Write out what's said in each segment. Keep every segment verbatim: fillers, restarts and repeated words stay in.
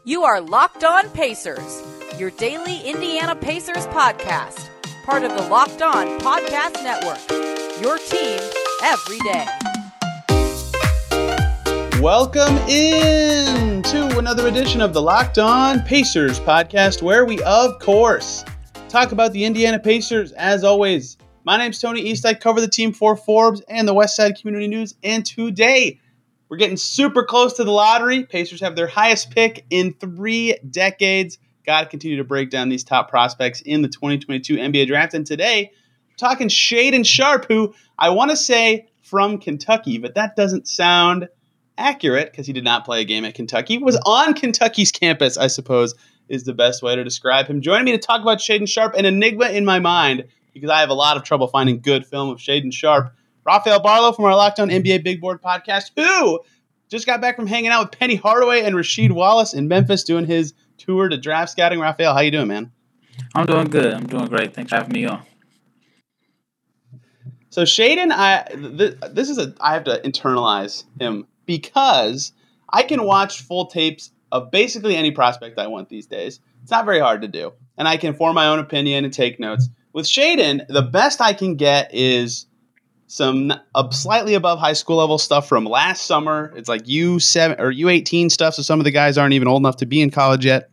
You are Locked On Pacers, your daily Indiana Pacers podcast, part of the Locked On Podcast Network, your team every day. Welcome in to another edition of the Locked On Pacers podcast, where we, of course, talk about the Indiana Pacers. As always, my name's Tony East. I cover the team for Forbes and the Westside Community News, and today we're getting super close to the lottery. Pacers have their highest pick in three decades. Got to continue to break down these top prospects in the twenty twenty-two N B A Draft. And today, we're talking Shaedon Sharpe, who I want to say from Kentucky, but that doesn't sound accurate because he did not play a game at Kentucky. He was on Kentucky's campus, I suppose, is the best way to describe him. Joining me to talk about Shaedon Sharpe, an enigma in my mind, because I have a lot of trouble finding good film of Shaedon Sharpe, Rafael Barlow from our Locked On N B A Big Board podcast, who just got back from hanging out with Penny Hardaway and Rasheed Wallace in Memphis doing his tour to draft scouting. Rafael, how you doing, man? I'm doing good. I'm doing great. Thanks for having me on. So Shaedon, I th- this is a I have to internalize him because I can watch full tapes of basically any prospect I want these days. It's not very hard to do, and I can form my own opinion and take notes. With Shaedon, the best I can get is some uh, slightly above high school level stuff from last summer. It's like U seven or U eighteen stuff, so some of the guys aren't even old enough to be in college yet.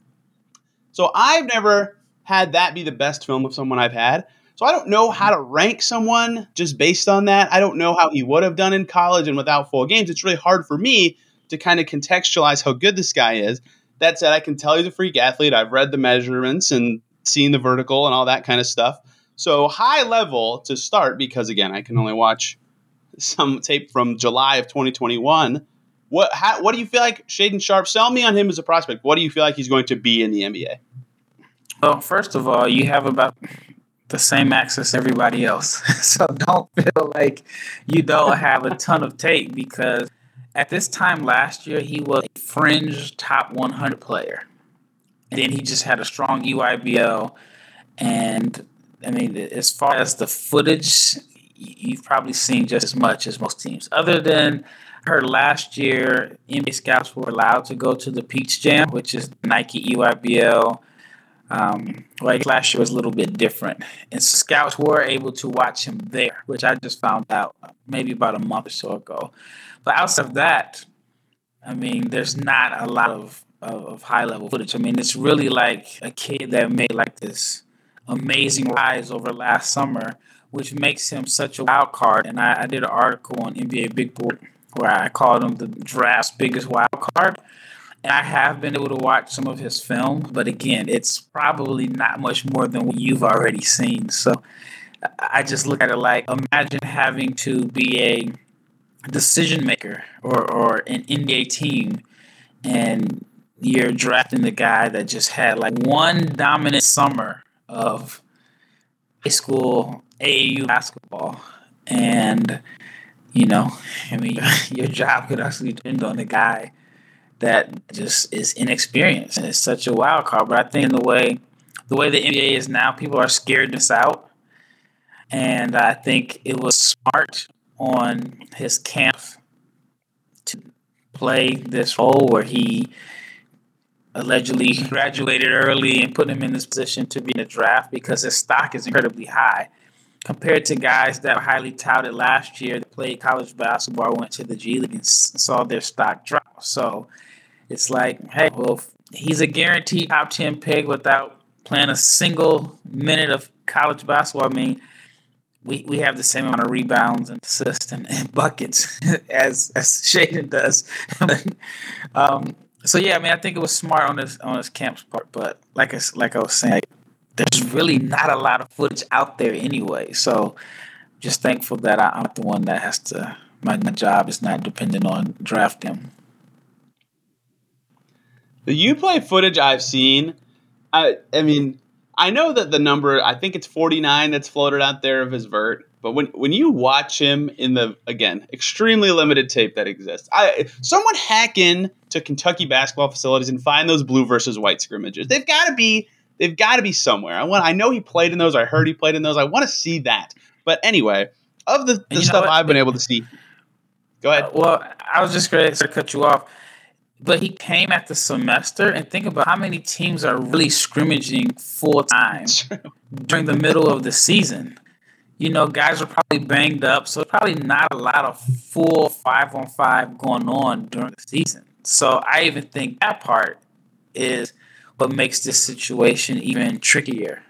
So I've never had that be the best film of someone I've had. So I don't know how to rank someone just based on that. I don't know how he would have done in college and without full games. It's really hard for me to kind of contextualize how good this guy is. That said, I can tell he's a freak athlete. I've read the measurements and seen the vertical and all that kind of stuff. So high level to start, because again, I can only watch some tape from July of twenty twenty-one. What how, what do you feel like Shaedon Sharpe? Sell me on him as a prospect. What do you feel like he's going to be in the N B A? Well, first of all, you have about the same access everybody else. So don't feel like you don't have a ton of tape, because at this time last year, he was a fringe top one hundred player. And then he just had a strong U I B L. And I mean, as far as the footage, you've probably seen just as much as most teams. Other than her last year, N B A scouts were allowed to go to the Peach Jam, which is Nike U I B L. Um, like last year was a little bit different. And scouts were able to watch him there, which I just found out maybe about a month or so ago. But outside of that, I mean, there's not a lot of, of, of high-level footage. I mean, it's really like a kid that made like this amazing rise over last summer, which makes him such a wild card. And I, I did an article on N B A Big Board where I called him the draft's biggest wild card. And I have been able to watch some of his film, but again, it's probably not much more than what you've already seen. So I just look at it like, imagine having to be a decision maker or, or an N B A team, and you're drafting the guy that just had like one dominant summer of high school A A U basketball. And, you know, I mean, your job could actually depend on the guy that just is inexperienced and it's such a wild card. But I think in the way the way the N B A is now, people are scared this out. And I think it was smart on his camp to play this role where he allegedly graduated early and put him in this position to be in the draft, because his stock is incredibly high compared to guys that were highly touted last year that played college basketball, went to the G League, and saw their stock drop. So it's like, hey, well, he's a guaranteed top ten pick without playing a single minute of college basketball. I mean, we, we have the same amount of rebounds and assists and, and buckets as as Shaedon does. um, so yeah, I mean, I think it was smart on his on his camp's part. But like I like I was saying, there's really not a lot of footage out there anyway. So just thankful that I, I'm not the one that has to. My, my job is not dependent on drafting. The Uplay footage I've seen, I I mean, I know that the number, I think it's forty-nine that's floated out there of his vert, but when when you watch him in the, again, extremely limited tape that exists, I someone hack in to Kentucky basketball facilities and find those blue versus white scrimmages. They've got to be they've got to be somewhere. I want I know he played in those. I heard he played in those. I want to see that. But anyway, of the, the stuff I've been able to see. Go ahead. Uh, well, I was just going to cut you off. but he came at the semester, and think about how many teams are really scrimmaging full time during the middle of the season. You know, guys are probably banged up, so probably not a lot of full five on five going on during the season. So I even think that part is what makes this situation even trickier.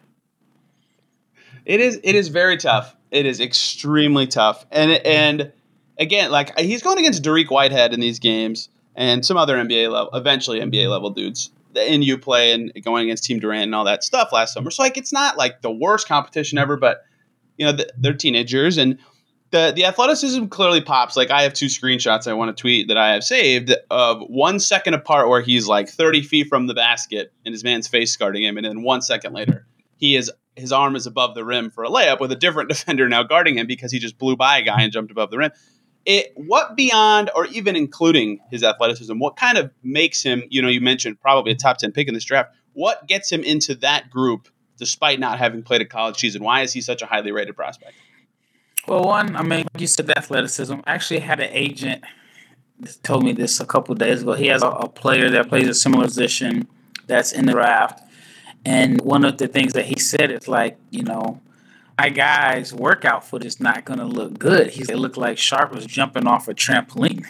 It is. It is very tough. It is extremely tough. And and again, like he's going against Dariq Whitehead in these games, and some other N B A level, eventually N B A level dudes in U play and going against Team Durant and all that stuff last summer. So like, it's not like the worst competition ever, but you know, they're teenagers, and the the athleticism clearly pops. Like I have two screenshots I want to tweet that I have saved of one second apart where he's like thirty feet from the basket and his man's face guarding him, and then one second later he is his arm is above the rim for a layup with a different defender now guarding him because he just blew by a guy and jumped above the rim. It what beyond or even including his athleticism, what kind of makes him, you know, you mentioned probably a top ten pick in this draft. What gets him into that group despite not having played a college season? Why is he such a highly rated prospect? Well, one, I mean, like you said, the athleticism. I actually had an agent that told me this a couple of days ago. He has a, a player that plays a similar position that's in the draft. And one of the things that he said is like, you know, my guy's workout foot is not going to look good. He said it looked like Sharp was jumping off a trampoline.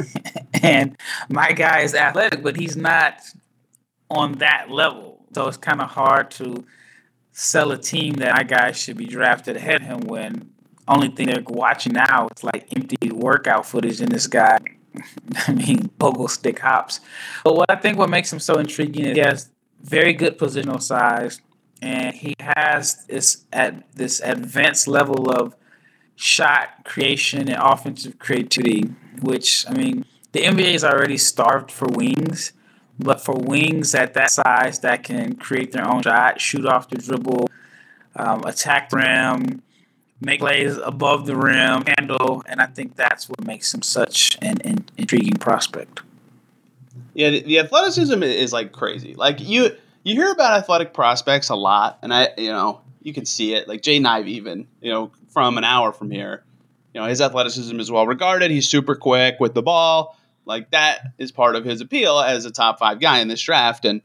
And my guy is athletic, but he's not on that level. So it's kind of hard to sell a team that my guy should be drafted ahead of him when only thing they're watching now is like empty workout footage in this guy. I mean, bogle stick hops. But what I think what makes him so intriguing is he has very good positional size, and he has this at this advanced level of shot creation and offensive creativity, which, I mean, the N B A is already starved for wings, but for wings at that size that can create their own shot, shoot off the dribble, um, attack the rim, make plays above the rim, handle, and I think that's what makes him such an, an intriguing prospect. Yeah, the, the athleticism is like crazy. Like you, you hear about athletic prospects a lot, and I, you know, you can see it. Like Jay Knive, even, you know, from an hour from here, you know, his athleticism is well regarded. He's super quick with the ball. Like that is part of his appeal as a top five guy in this draft. And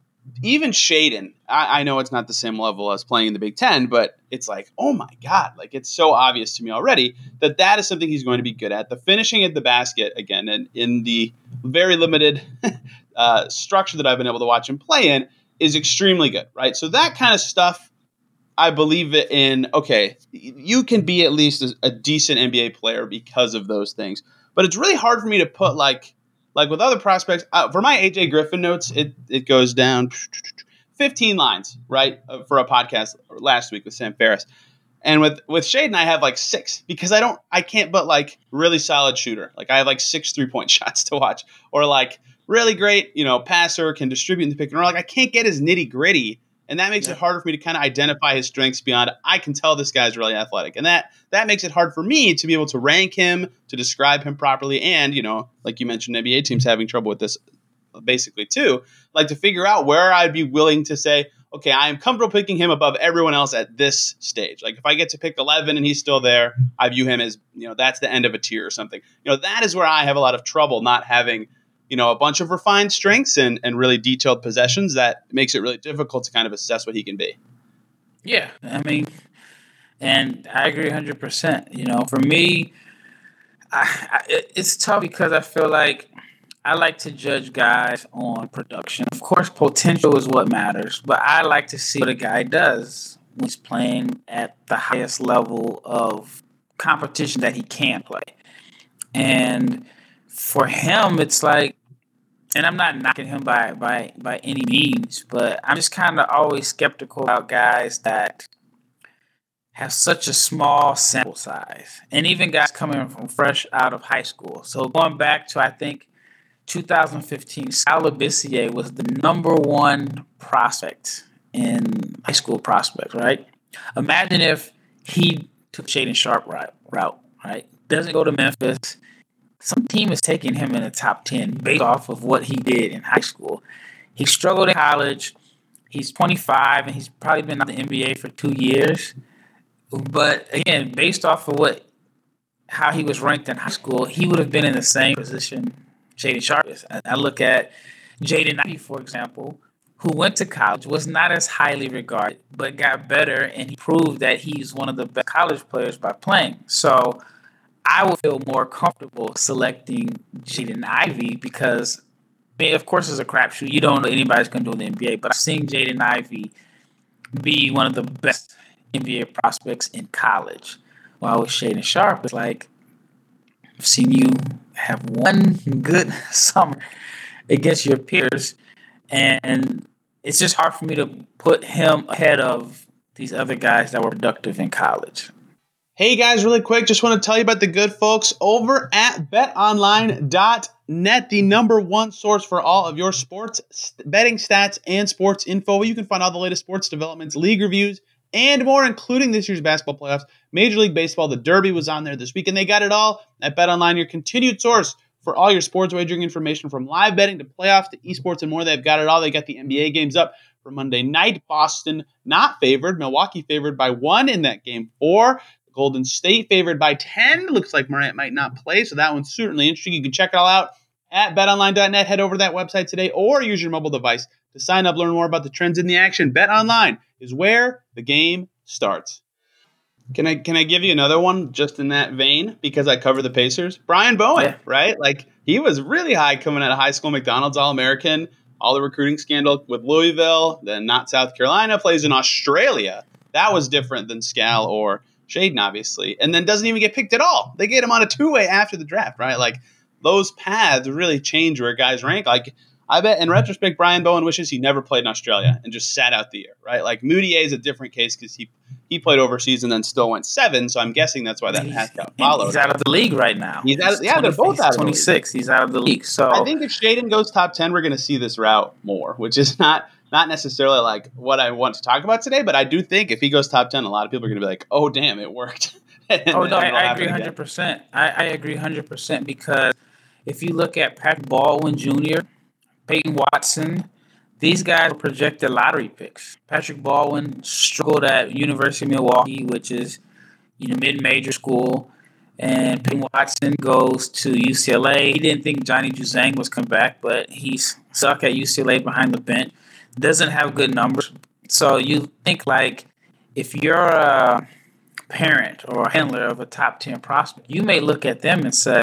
even Shaedon, I, I know it's not the same level as playing in the Big Ten, but it's like, oh my God, like it's so obvious to me already that that is something he's going to be good at. The finishing at the basket, again, and in the very limited uh, structure that I've been able to watch him play in, is extremely good, right? So that kind of stuff, I believe it in, okay, you can be at least a, a decent N B A player because of those things. But it's really hard for me to put like, like with other prospects, uh, for my A J Griffin notes, it, it goes down fifteen lines, right, uh, for a podcast last week with Sam Ferris. And with, with Shaedon, I have like six because I don't, I can't but like really solid shooter. Like I have like six three-point shots to watch, or like really great, you know, passer, can distribute in the pick and roll. Like I can't get his nitty gritty. And that makes yeah. it harder for me to kind of identify his strengths beyond, I can tell this guy's really athletic. And that that makes it hard for me to be able to rank him, to describe him properly. And, you know, like you mentioned, N B A teams having trouble with this basically too, like to figure out where I'd be willing to say, okay, I am comfortable picking him above everyone else at this stage. Like if I get to pick eleven and he's still there, I view him as, you know, that's the end of a tier or something. You know, that is where I have a lot of trouble not having, you know, a bunch of refined strengths and, and really detailed possessions that makes it really difficult to kind of assess what he can be. Yeah, I mean, and I agree one hundred percent. You know, for me, I, I, it's tough because I feel like I like to judge guys on production. Of course, potential is what matters, but I like to see what a guy does when he's playing at the highest level of competition that he can play. And for him, it's like, and I'm not knocking him by by by any means, but I'm just kind of always skeptical about guys that have such a small sample size, and even guys coming from fresh out of high school. So going back to, I think, two thousand fifteen, Sal Labissiere was the number one prospect in high school prospect, right? Imagine if he took Shaedon Sharpe route, route, right? Doesn't go to Memphis. Some team is taking him in the top ten based off of what he did in high school. He struggled in college. He's twenty-five, and he's probably been out of the N B A for two years. But again, based off of what how he was ranked in high school, he would have been in the same position Shaden Sharp is. I, I look at Jaden Ivey, for example, who went to college, was not as highly regarded, but got better, and he proved that he's one of the best college players by playing. So I would feel more comfortable selecting Jaden Ivey because, I mean, of course, it's a crapshoot. You don't know anybody's going to do in the N B A, but I've seen Jaden Ivey be one of the best N B A prospects in college. While with Shaden Sharp, it's like, I've seen you have one good summer against your peers, and it's just hard for me to put him ahead of these other guys that were productive in college. Hey guys, really quick, just want to tell you about the good folks over at bet online dot net, the number one source for all of your sports betting stats and sports info. Where you can find all the latest sports developments, league reviews, and more, including this year's basketball playoffs. Major League Baseball, the Derby was on there this week, and they got it all at BetOnline, your continued source for all your sports wagering information, from live betting to playoffs to esports and more. They've got it all. They got the N B A games up for Monday night. Boston not favored. Milwaukee favored by one in that game four. Golden State favored by ten. Looks like Morant might not play, so that one's certainly interesting. You can check it all out at bet online dot net. Head over to that website today or use your mobile device to sign up, learn more about the trends in the action. BetOnline is where the game starts. Can I can I give you another one just in that vein because I cover the Pacers? Brian Bowen, Yeah. right? Like, he was really high coming out of high school. McDonald's All-American, all the recruiting scandal with Louisville, then not South Carolina, plays in Australia. That was different than Scal or Shaden, obviously, and then doesn't even get picked at all. They get him on a two-way after the draft, right? Like, those paths really change where guys rank. Like, I bet in retrospect, Brian Bowen wishes he never played in Australia and just sat out the year, right? Like, Moutier is a different case because he he played overseas and then still went seven, so I'm guessing that's why that path got followed. He's out of the league right now. He's out of, yeah, they're both out of the league. twenty-six. He's out of the league. So I think if Shaden goes top ten, we're going to see this route more, which is not not necessarily like what I want to talk about today, but I do think if he goes top ten, a lot of people are going to be like, oh, damn, it worked. and, oh, no, I, I again. agree one hundred percent. I, I agree one hundred percent because if you look at Patrick Baldwin Junior, Peyton Watson, these guys were projected lottery picks. Patrick Baldwin struggled at University of Milwaukee, which is, you know, mid-major school, and Peyton Watson goes to U C L A. He didn't think Johnny Juzang was come back, but he's stuck at U C L A behind the bench. Doesn't have good numbers. So you think, like, if you're a parent or a handler of a top ten prospect, you may look at them and say,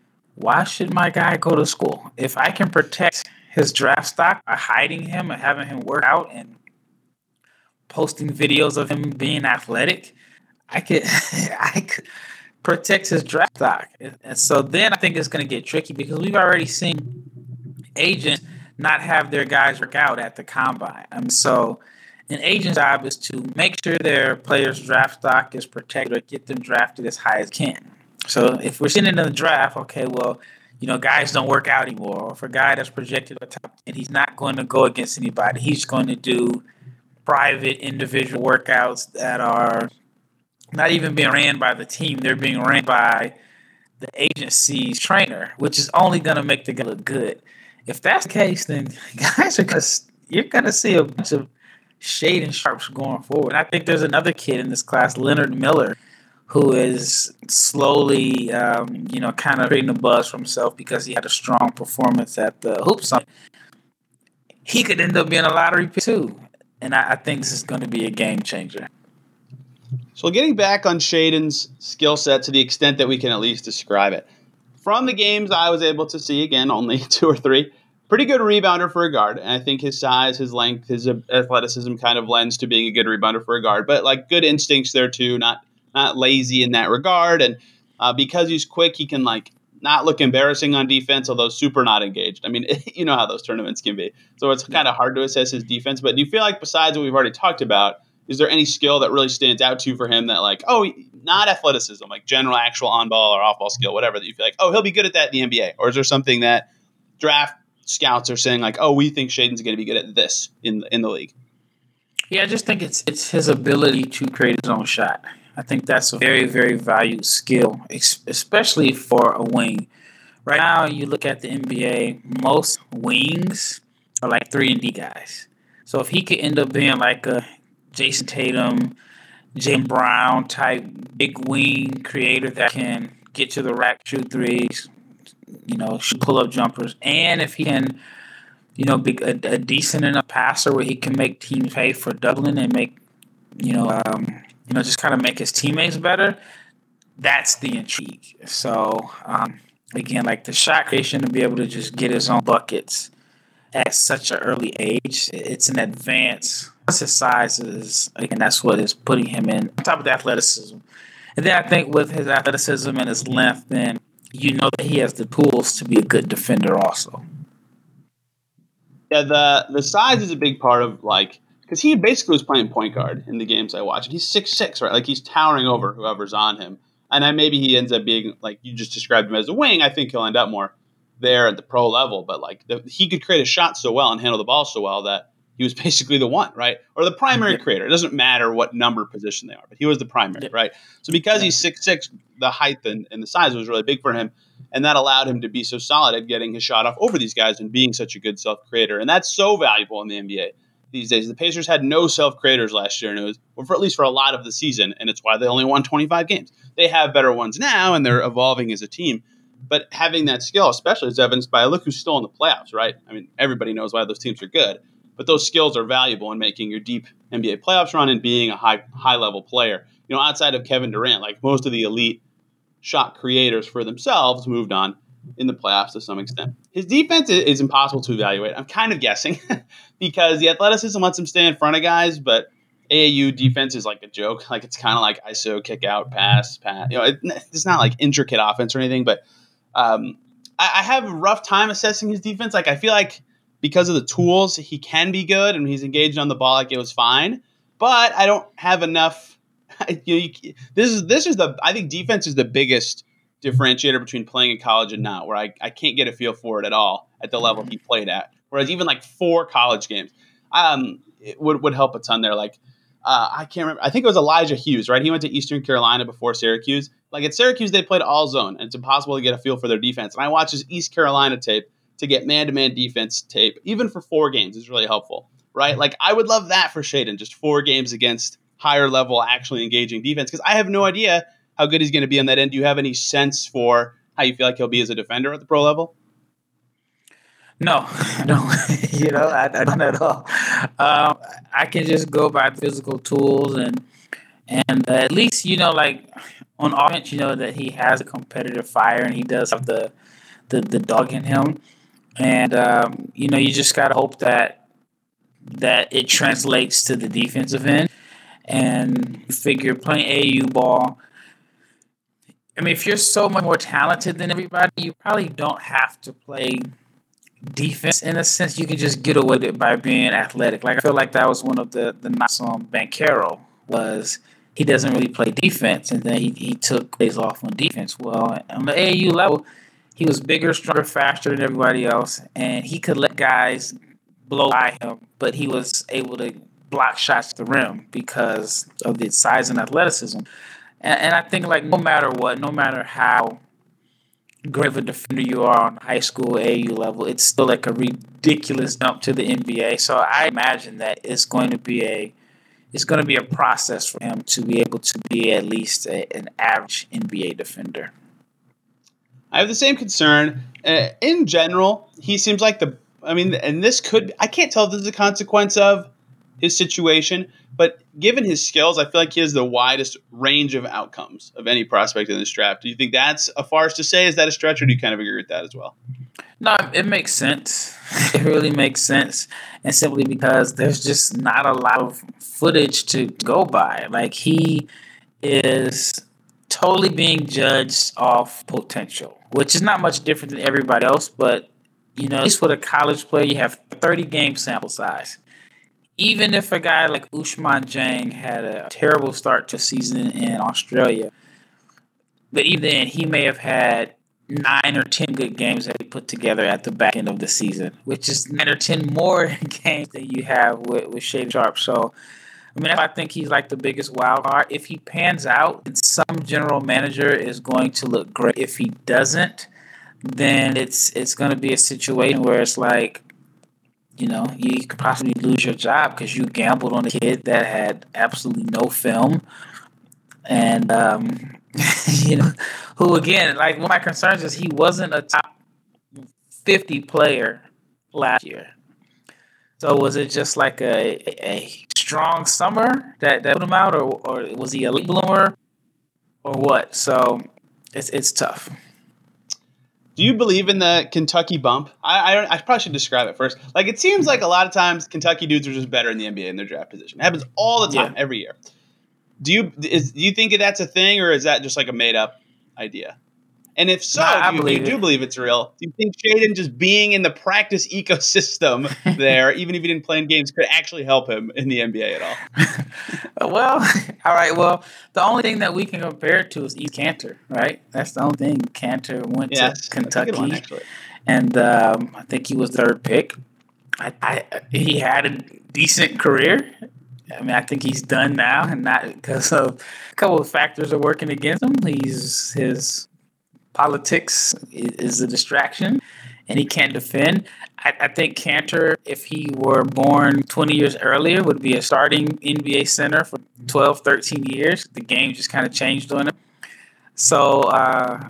why should my guy go to school? If I can protect his draft stock by hiding him and having him work out and posting videos of him being athletic, I could I could protect his draft stock. And so then I think it's going to get tricky because we've already seen agents not have their guys work out at the combine. I mean, so an agent's job is to make sure their players' draft stock is protected or get them drafted as high as can. So if we're sitting in the draft, okay, well, you know, guys don't work out anymore. Or if a guy that's projected at top ten, he's not going to go against anybody. He's going to do private individual workouts that are not even being ran by the team. They're being ran by the agency's trainer, which is only going to make the guy look good. If that's the case, then guys are going to, you're going to see a bunch of Shaden Sharps going forward. And I think there's another kid in this class, Leonard Miller, who is slowly, um, you know, kind of creating a buzz for himself because he had a strong performance at the Hoop Summit. He could end up being a lottery pick too. And I, I think this is going to be a game changer. So getting back on Shaden's skill set to the extent that we can at least describe it. From the games I was able to see, again, only two or three, pretty good rebounder for a guard. And I think his size, his length, his athleticism kind of lends to being a good rebounder for a guard. But, like, good instincts there too, not not lazy in that regard. And uh, because he's quick, he can, like, not look embarrassing on defense, although super not engaged. I mean, you know how those tournaments can be. So it's kind of hard to assess his defense. But do you feel like, besides what we've already talked about, is there any skill that really stands out to you for him that, like, oh, not athleticism, like general actual on-ball or off-ball skill, whatever, that you feel like, oh, he'll be good at that in the N B A? Or is there something that draft scouts are saying, like, oh, we think Shaden's going to be good at this in in the league? Yeah, I just think it's it's his ability to create his own shot. I think that's a very, very valued skill, especially for a wing. Right now, you look at the N B A, most wings are like three and D guys. So if he could end up being like a Jason Tatum, Jaylen Brown type big wing creator that can get to the rack, shoot threes, you know, shoot pull-up jumpers, and if he can, you know, be a, a decent enough passer where he can make teams pay for doubling and make, you know, um, you know, just kind of make his teammates better. That's the intrigue. So um, again, like the shot creation to be able to just get his own buckets at such an early age, it's an advance. Plus his size is, again, that's what is putting him in on top of the athleticism. And then I think with his athleticism and his length, then you know that he has the tools to be a good defender also. Yeah, the the size is a big part of, like, because he basically was playing point guard in the games I watched. And he's six six, right? Like, he's towering over whoever's on him. And then maybe he ends up being, like you just described him as a wing. I think he'll end up more there at the pro level. But, like, the, he could create a shot so well and handle the ball so well that he was basically the one, right? Or the primary yeah. creator. It doesn't matter what number position they are, but he was the primary, yeah. right? So because he's six six, the height and, and the size was really big for him. And that allowed him to be so solid at getting his shot off over these guys and being such a good self-creator. And that's so valuable in the N B A these days. The Pacers had no self-creators last year, and it was, or for at least for a lot of the season, and it's why they only won twenty-five games. They have better ones now, and they're evolving as a team. But having that skill, especially as evidenced by, look who's still in the playoffs, right? I mean, everybody knows why those teams are good. But those skills are valuable in making your deep N B A playoffs run and being a high high level player. You know, outside of Kevin Durant, like most of the elite shot creators for themselves moved on in the playoffs to some extent. His defense is impossible to evaluate. I'm kind of guessing because the athleticism lets him stay in front of guys, but A A U defense is like a joke. Like it's kind of like I S O, kick out, pass, pass. You know, it, it's not like intricate offense or anything, but um, I, I have a rough time assessing his defense. Like I feel like because of the tools, he can be good, and he's engaged on the ball like it was fine. But I don't have enough. You know, you, this is this is the I think defense is the biggest differentiator between playing in college and not, where I, I can't get a feel for it at all at the level he played at. Whereas even like four college games, um, it would would help a ton there. Like uh, I can't remember. I think it was Elijah Hughes, right? He went to Eastern Carolina before Syracuse. Like at Syracuse, they played all zone, and it's impossible to get a feel for their defense. And I watched his East Carolina tape to get man-to-man defense tape, even for four games, is really helpful, right? Like I would love that for Shaedon, just four games against higher level, actually engaging defense, because I have no idea how good he's going to be on that end. Do you have any sense for how you feel like he'll be as a defender at the pro level? No, no, you know, I, I don't at all. Um, I can just go by physical tools and and uh, at least, you know, like on offense, you know that he has a competitive fire and he does have the the, the dog in him. And, um, you know, you just got to hope that that it translates to the defensive end. And you figure playing A A U ball, I mean, if you're so much more talented than everybody, you probably don't have to play defense in a sense. You can just get away with it by being athletic. Like I feel like that was one of the, the knocks on Banchero was he doesn't really play defense, and then he, he took plays off on defense. Well, on the A A U level, he was bigger, stronger, faster than everybody else, and he could let guys blow by him, but he was able to block shots to the rim because of the size and athleticism. And, and I think, like, no matter what, no matter how great of a defender you are on high school A A U level, it's still like a ridiculous jump to the N B A. So I imagine that it's going to be a it's going to be a process for him to be able to be at least a, an average N B A defender. I have the same concern. Uh, in general, he seems like the I mean, and this could I can't tell if this is a consequence of his situation, but given his skills, I feel like he has the widest range of outcomes of any prospect in this draft. Do you think that's a farce to say? Is that a stretch, or do you kind of agree with that as well? No, it makes sense. It really makes sense. And simply because there's just not a lot of footage to go by. Like, he is totally being judged off potential, which is not much different than everybody else. But, you know, at least with a college player, you have thirty game sample size. Even if a guy like Ousmane Dieng had a terrible start to season in Australia, but even then, he may have had nine or ten good games that he put together at the back end of the season, which is nine or ten more games than you have with, with Shaedon Sharpe. So, I mean, I think he's like the biggest wild card. If he pans out, some general manager is going to look great. If he doesn't, then it's it's going to be a situation where it's like, you know, you could possibly lose your job because you gambled on a kid that had absolutely no film. And, um, you know, who, again, like, one of my concerns is he wasn't a top fifty player last year. So was it just like a a strong summer that, that put him out, or or was he a late bloomer, or what? So it's it's tough. Do you believe in the Kentucky bump? I, I don't. I probably should describe it first. Like, it seems like a lot of times Kentucky dudes are just better in the N B A in their draft position. It happens all the time, Yeah. every year. Do you is do you think that's a thing, or is that just like a made up idea? And if so, Nah, I do you, believe you do it. believe it's real? Do you think Shaedon just being in the practice ecosystem there, even if he didn't play in games, could actually help him in the N B A at all? Well, all right. Well, the only thing that we can compare it to is East Cantor, right? That's the only thing. Cantor went Yes, to that's a good one, Kentucky, actually. and um, I think he was third pick. I, I he had a decent career. I mean, I think he's done now, and not because of a couple of factors are working against him. He's his politics is, is a distraction, and he can't defend. I, I think Cantor, if he were born twenty years earlier, would be a starting N B A center for twelve, thirteen years. The game just kind of changed on him. So, uh,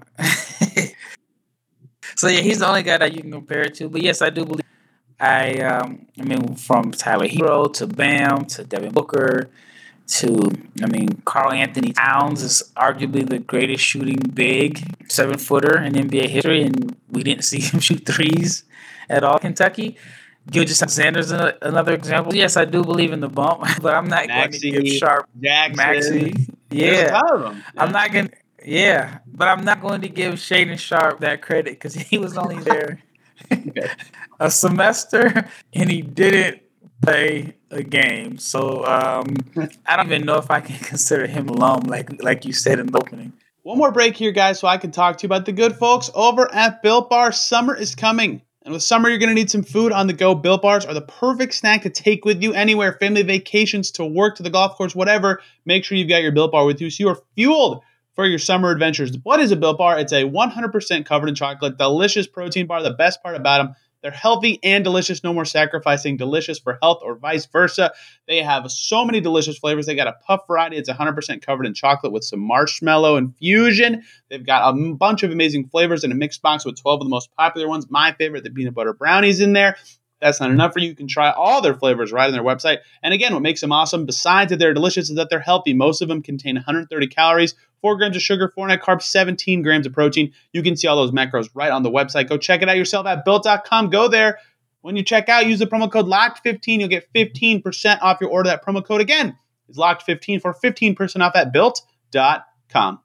so yeah, he's the only guy that you can compare it to. But yes, I do believe. I, um, I mean, from Tyler Hero to Bam to Devin Booker to, I mean, Karl Anthony Towns is arguably the greatest shooting big seven footer in N B A history, and we didn't see him shoot threes at all. Kentucky. Gilgeous-Alexander's another example. Yes, I do believe in the bump, but I'm not Maxey, going to give Sharp Jackson. Maxey. There's a Yeah, ton of them. Yeah. I'm not going. to Yeah, but I'm not going to give Shaedon Sharp that credit because he was only there Okay. a semester and he didn't play a game. So um, I don't even know if I can consider him alum, like like you said in the opening. One more break here, guys, so I can talk to you about the good folks over at Built Bar. Summer is coming. And with summer, you're going to need some food on the go. Built Bars are the perfect snack to take with you anywhere, family vacations, to work, to the golf course, whatever. Make sure you've got your Built Bar with you so you are fueled for your summer adventures. What is a Built Bar? It's a one hundred percent covered in chocolate, delicious protein bar. The best part about them, they're healthy and delicious. No more sacrificing delicious for health or vice versa. They have so many delicious flavors. They got a puff variety. It's one hundred percent covered in chocolate with some marshmallow infusion. They've got a bunch of amazing flavors in a mixed box with twelve of the most popular ones. My favorite, the peanut butter brownies in there. That's not enough for you. You can try all their flavors right on their website. And again, what makes them awesome, besides that they're delicious, is that they're healthy. Most of them contain one hundred thirty calories, four grams of sugar, four net carbs, seventeen grams of protein. You can see all those macros right on the website. Go check it out yourself at built dot com. Go there. When you check out, use the promo code locked fifteen. You'll get fifteen percent off your order. That promo code, again, is locked fifteen for fifteen percent off at built dot com.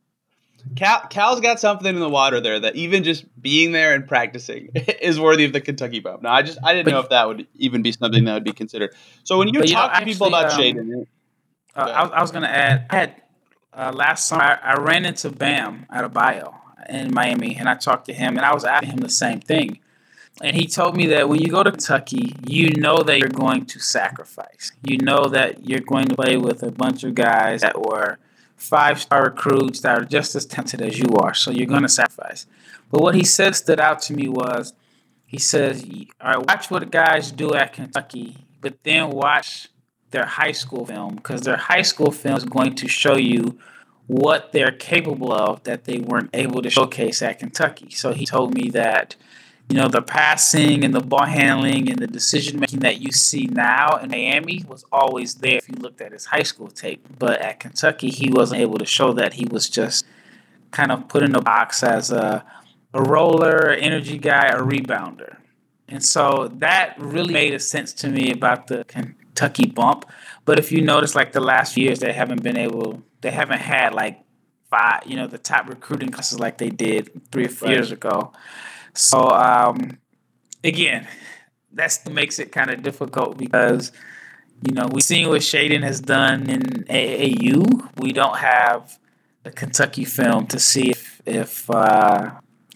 Cal, Cal's got something in the water there that even just being there and practicing is worthy of the Kentucky bump. Now, I just I didn't But- know if that would even be something that would be considered. So when you But, you talk know, to people actually, about um, Shaedon, Uh, I, was- I was going to add, I had uh, last summer, I, I ran into Bam at a bio in Miami, and I talked to him, and I was asking him the same thing. And he told me that when you go to Kentucky, you know that you're going to sacrifice. You know that you're going to play with a bunch of guys that were five-star recruits that are just as talented as you are. So you're going to sacrifice. But what he said stood out to me was, he says, all right, watch what the guys do at Kentucky, but then watch their high school film, because their high school film is going to show you what they're capable of that they weren't able to showcase at Kentucky. So he told me that, you know, the passing and the ball handling and the decision making that you see now in Miami was always there if you looked at his high school tape. But at Kentucky, he wasn't able to show that. He was just kind of put in a box as a, a roller, energy guy, a rebounder. And so that really made a sense to me about the Kentucky bump. But if you notice, like the last few years, they haven't been able, they haven't had like five, you know, the top recruiting classes like they did three or four Right. years ago. So, um, again, that's what makes it kind of difficult because, you know, we've seen what Shaedon has done in A A U. We don't have the Kentucky film to see if, if uh,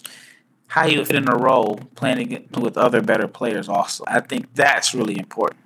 how he would fit in a role playing against, with other better players also. I think that's really important.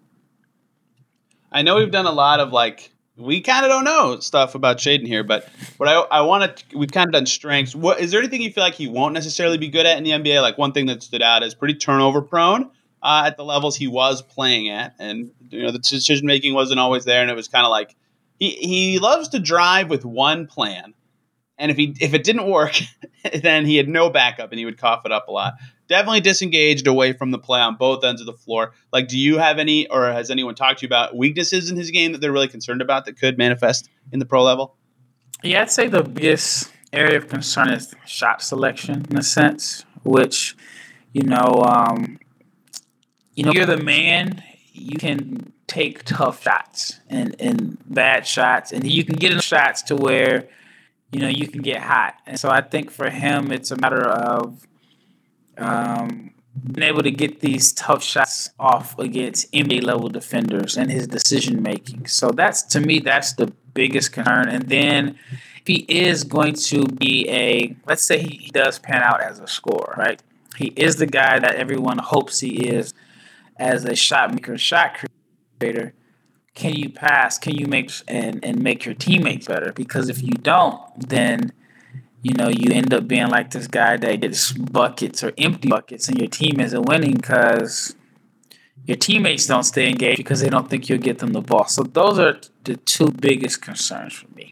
I know we've done a lot of like we kind of don't know stuff about Shaedon here, but what I I want to we've kind of done strengths. What is there anything you feel like he won't necessarily be good at in the N B A? Like one thing that stood out is pretty turnover prone uh, at the levels he was playing at, and you know the decision making wasn't always there, and it was kind of like he he loves to drive with one plan, And if he if it didn't work, then he had no backup and he would cough it up a lot. Definitely disengaged away from the play on both ends of the floor. Like, do you have any, or has anyone talked to you about weaknesses in his game that they're really concerned about that could manifest in the pro level? Yeah, I'd say the biggest area of concern is shot selection in a sense, which, you know, um, you know, you're the man, you can take tough shots and, and bad shots, and you can get in shots to where, you know, you can get hot. And so I think for him, it's a matter of um, being able to get these tough shots off against N B A level defenders and his decision making. So that's, to me, that's the biggest concern. And then if he is going to be a, let's say he, he does pan out as a scorer, right? He is the guy that everyone hopes he is as a shot maker, shot creator. Can you pass? Can you make and, and make your teammates better? Because if you don't, then, you know, you end up being like this guy that gets buckets or empty buckets and your team isn't winning because your teammates don't stay engaged because they don't think you'll get them the ball. So those are the two biggest concerns for me.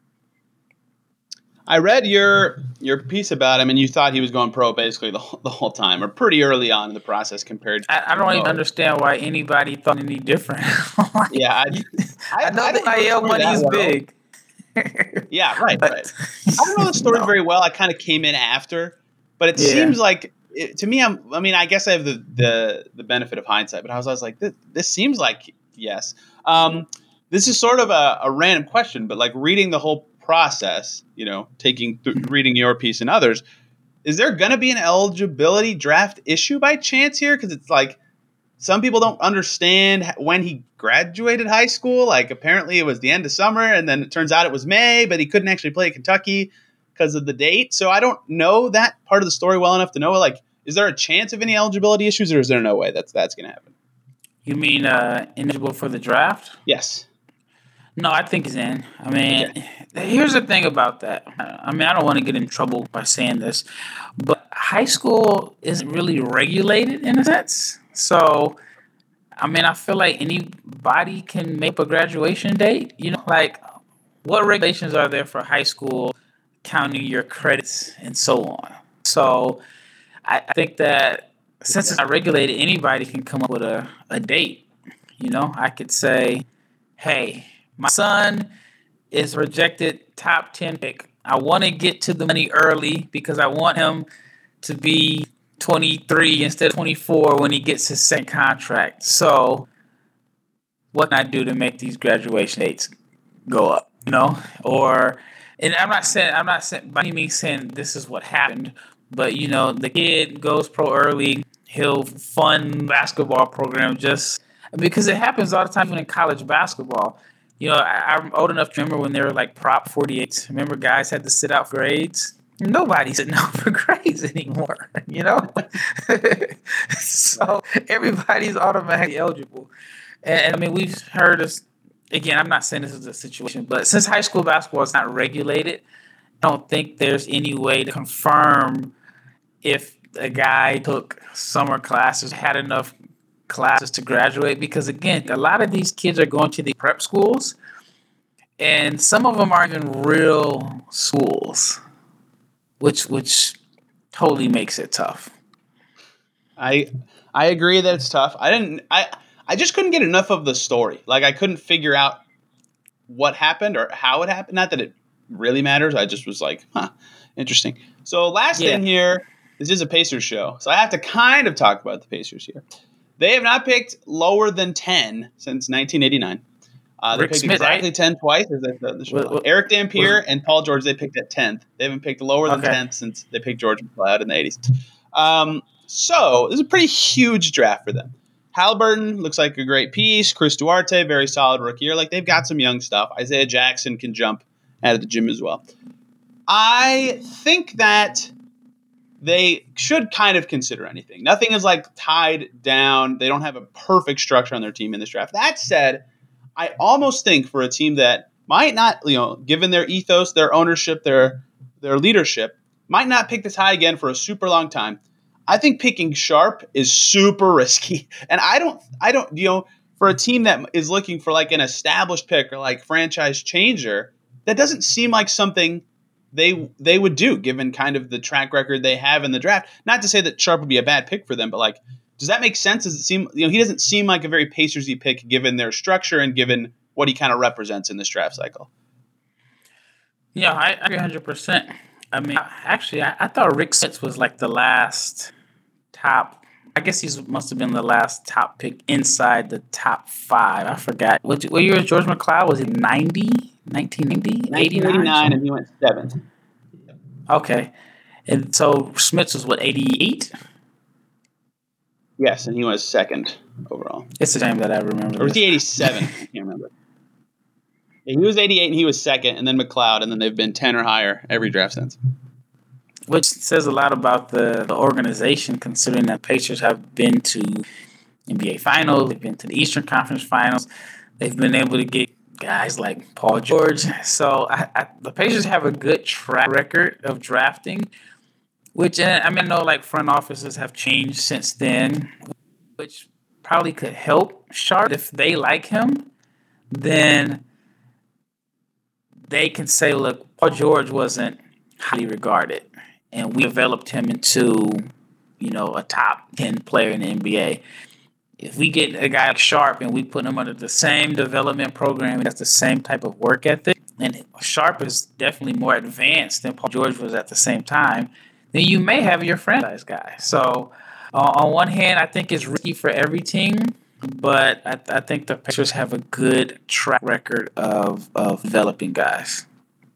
I read your your piece about him, and you thought he was going pro basically the whole, the whole time, or pretty early on in the process compared to. I, I don't even understand why anybody thought any different. Like, yeah, I, I, I know I the I L money is well. big. yeah, right, but, right. I don't know the story no. very well. I kind of came in after, but it Yeah. seems like it, to me. I'm. I mean, I guess I have the the, the benefit of hindsight, but I was, I was like, this, this seems like yes. Um, this is sort of a, a random question, but like reading the whole process, you know, taking th- reading your piece and others, is there going to be an eligibility draft issue by chance here? Because it's like some people don't understand when he graduated high school. Like apparently it was the end of summer, and then it turns out it was May, but he couldn't actually play at Kentucky because of the date. So I don't know that part of the story well enough to know. Like, is there a chance of any eligibility issues, or is there no way that's that's going to happen? You mean uh, eligible for the draft? Yes. No, I think he's in. I mean, Okay. Here's the thing about that. I mean, I don't want to get in trouble by saying this, but high school isn't really regulated in a sense. So, I mean, I feel like anybody can make a graduation date. You know, like what regulations are there for high school, counting your credits and so on? So, I, I think that since it's not regulated, anybody can come up with a, a date. You know, I could say, hey, my son is rejected top ten pick. I want to get to the money early because I want him to be twenty-three instead of twenty-four when he gets his second contract. So what can I do to make these graduation dates go up? You know, or and I'm not saying I'm not saying by any means saying this is what happened, but you know, the kid goes pro early. He'll fund basketball program just because it happens all the time even in college basketball. You know, I, I'm old enough to remember when they were like Prop forty-eight. Remember guys had to sit out for grades? Nobody's sitting out for grades anymore, you know? So everybody's automatically eligible. And, and I mean, we've heard this, again, I'm not saying this is a situation, but since high school basketball is not regulated, I don't think there's any way to confirm if a guy took summer classes, had enough classes to graduate, because again, a lot of these kids are going to the prep schools and some of them aren't even real schools, which which totally makes it tough. I I agree that it's tough. I didn't I I just couldn't get enough of the story. Like I couldn't figure out what happened or how it happened. Not that it really matters. I just was like, huh, interesting. So last Yeah. thing here, this is a Pacers show. So I have to kind of talk about the Pacers here. They have not picked lower than ten since nineteen eighty-nine. Uh, they Rick picked Smith, exactly right? ten twice. As I said in the show. What- what- Eric Dampier what- and Paul George, they picked at tenth. They haven't picked lower than Okay. tenth since they picked George McLeod in the eighties. Um, so this is a pretty huge draft for them. Halliburton looks like a great piece. Chris Duarte, very solid rookie year. Like they've got some young stuff. Isaiah Jackson can jump out of the gym as well. I think that they should kind of consider anything. Nothing is like tied down. They don't have a perfect structure on their team in this draft. That said, I almost think for a team that might not, you know, given their ethos, their ownership, their their leadership, might not pick this high again for a super long time. I think picking sharp is super risky. And I don't, I don't, you know, for a team that is looking for like an established pick or like franchise changer, that doesn't seem like something they they would do, given kind of the track record they have in the draft. Not to say that Sharp would be a bad pick for them, but like, does that make sense? Does it seem, you know, he doesn't seem like a very Pacers-y pick given their structure and given what he kind of represents in this draft cycle. Yeah, I agree one hundred percent. I mean, actually, I, I thought Rick Smits was like the last top. I guess he must have been the last top pick inside the top five. I forgot. What, what year was George McLeod? Was it ninety? nineteen ninety? nineteen eighty-nine, and he went seventh. Okay. And so Smits was what, eighty-eight? Yes, and he was second overall. It's the time that I remember. Or was he eighty-seven? I can't remember. Yeah, he was eighty-eight, and he was second, and then McLeod, and then they've been ten or higher every draft since. Which says a lot about the, the organization, considering that Pacers have been to N B A Finals, they've been to the Eastern Conference Finals, they've been able to get guys like Paul George. So I, I, the Pacers have a good track record of drafting, which, I mean, I know like front offices have changed since then, which probably could help Sharp. If they like him, then they can say, look, Paul George wasn't highly regarded, and we developed him into, you know, a top ten player in the N B A. If we get a guy like Sharp and we put him under the same development program, that's the same type of work ethic, and Sharp is definitely more advanced than Paul George was at the same time, then you may have your franchise guy. So uh, on one hand, I think it's risky for every team, but I, I think the Pacers have a good track record of, of developing guys.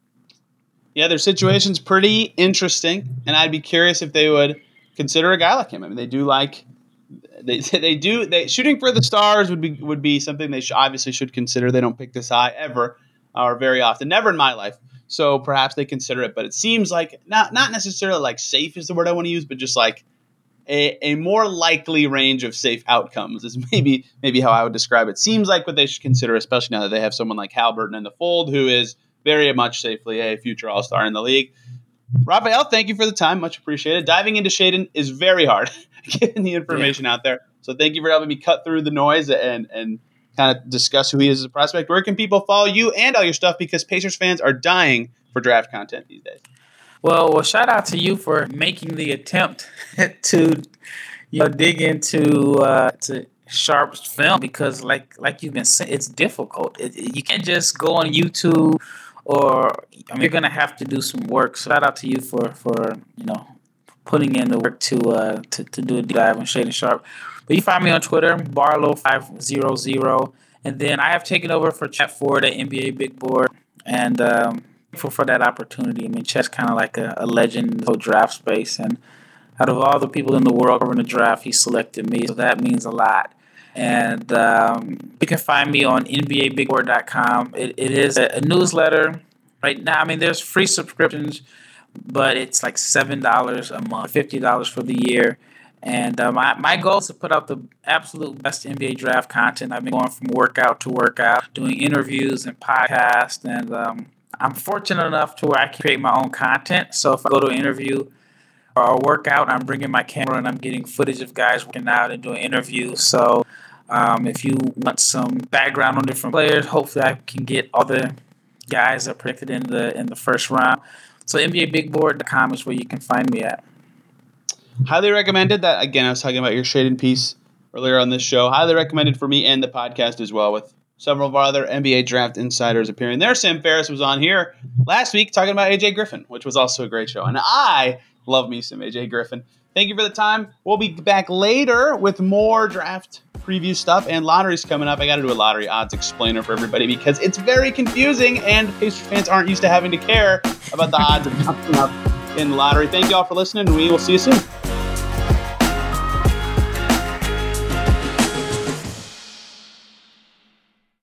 Yeah, their situation's pretty interesting, and I'd be curious if they would consider a guy like him. I mean, they do like they they do they shooting for the stars would be would be something they sh- obviously should consider. They don't pick this high ever, or very often, never in my life. So perhaps they consider it, but it seems like not not necessarily like safe is the word I want to use, but just like a, a more likely range of safe outcomes is maybe maybe how I would describe it. Seems like what they should consider, especially now that they have someone like Haliburton in the fold, who is very much safely a future All-Star in the league. Raphael, thank you for the time. Much appreciated. Diving into Shaedon is very hard, getting the information yeah. out there. So thank you for helping me cut through the noise and, and kind of discuss who he is as a prospect. Where can people follow you and all your stuff? Because Pacers fans are dying for draft content these days. Well, well, shout out to you for making the attempt to, you know, dig into uh, to Sharp's film, because like like you've been saying, it's difficult. It, you can't just go on YouTube. Or I mean, you're gonna have to do some work. So shout out to you for, for you know putting in the work to uh to, to do a deep dive on Shaedon Sharp. But you find me on Twitter, Barlow five hundred, and then I have taken over for Chet Ford at N B A Big Board, and um, for for that opportunity. I mean, Chet's kind of like a, a legend in the whole draft space, and out of all the people in the world covering the draft, he selected me, so that means a lot. And um, you can find me on N B A big board dot com. It, it is a, a newsletter right now. I mean, there's free subscriptions, but it's like seven dollars a month, fifty dollars for the year. And uh, my, my goal is to put out the absolute best N B A draft content. I've been going from workout to workout, doing interviews and podcasts. And um, I'm fortunate enough to where I can create my own content. So if I go to an interview or a workout, I'm bringing my camera and I'm getting footage of guys working out and doing interviews. So um, if you want some background on different players, hopefully I can get all the guys that are predicted in the in the first round. So N B A big board dot com is where you can find me at. Highly recommended. That again, I was talking about your Shaedon piece earlier on this show. Highly recommended for me and the podcast as well, with several of our other N B A draft insiders appearing there. Sam Ferris was on here last week talking about A J Griffin, which was also a great show. And I love me some A J Griffin. Thank you for the time. We'll be back later with more draft preview stuff, and lottery's coming up. I got to do a lottery odds explainer for everybody because it's very confusing, and Pacers fans aren't used to having to care about the odds of coming up in the lottery. Thank you all for listening, and we will see you soon.